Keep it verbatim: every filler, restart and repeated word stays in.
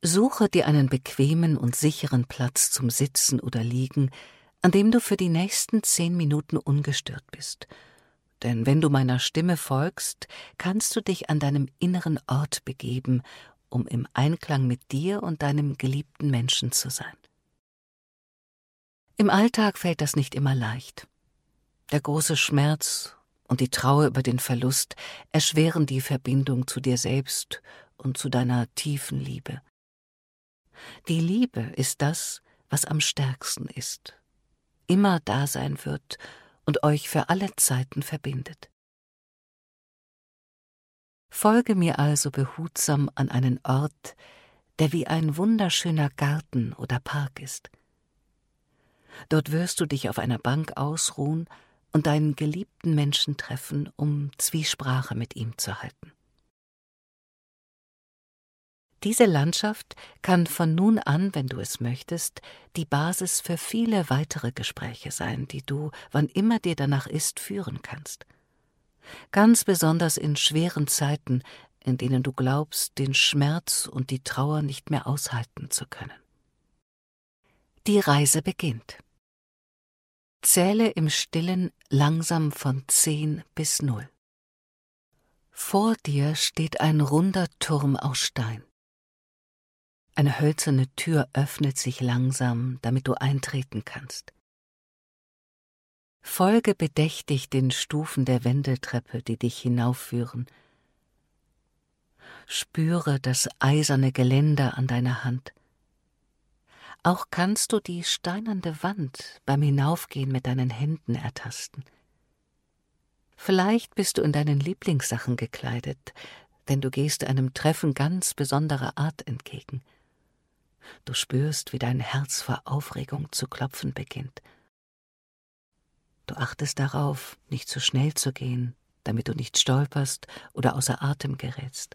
Suche dir einen bequemen und sicheren Platz zum Sitzen oder Liegen, an dem du für die nächsten zehn Minuten ungestört bist. Denn wenn du meiner Stimme folgst, kannst du dich an deinem inneren Ort begeben, um im Einklang mit dir und deinem geliebten Menschen zu sein. Im Alltag fällt das nicht immer leicht. Der große Schmerz und die Trauer über den Verlust erschweren die Verbindung zu dir selbst und zu deiner tiefen Liebe. Die Liebe ist das, was am stärksten ist, immer da sein wird und euch für alle Zeiten verbindet. Folge mir also behutsam an einen Ort, der wie ein wunderschöner Garten oder Park ist. Dort wirst du dich auf einer Bank ausruhen und deinen geliebten Menschen treffen, um Zwiesprache mit ihm zu halten. Diese Landschaft kann von nun an, wenn du es möchtest, die Basis für viele weitere Gespräche sein, die du, wann immer dir danach ist, führen kannst. Ganz besonders in schweren Zeiten, in denen du glaubst, den Schmerz und die Trauer nicht mehr aushalten zu können. Die Reise beginnt. Zähle im Stillen langsam von zehn bis null. Vor dir steht ein runder Turm aus Stein. Eine hölzerne Tür öffnet sich langsam, damit du eintreten kannst. Folge bedächtig den Stufen der Wendeltreppe, die dich hinaufführen. Spüre das eiserne Geländer an deiner Hand. Auch kannst du die steinerne Wand beim Hinaufgehen mit deinen Händen ertasten. Vielleicht bist du in deinen Lieblingssachen gekleidet, denn du gehst einem Treffen ganz besonderer Art entgegen. Du spürst, wie dein Herz vor Aufregung zu klopfen beginnt. Du achtest darauf, nicht zu schnell zu gehen, damit du nicht stolperst oder außer Atem gerätst.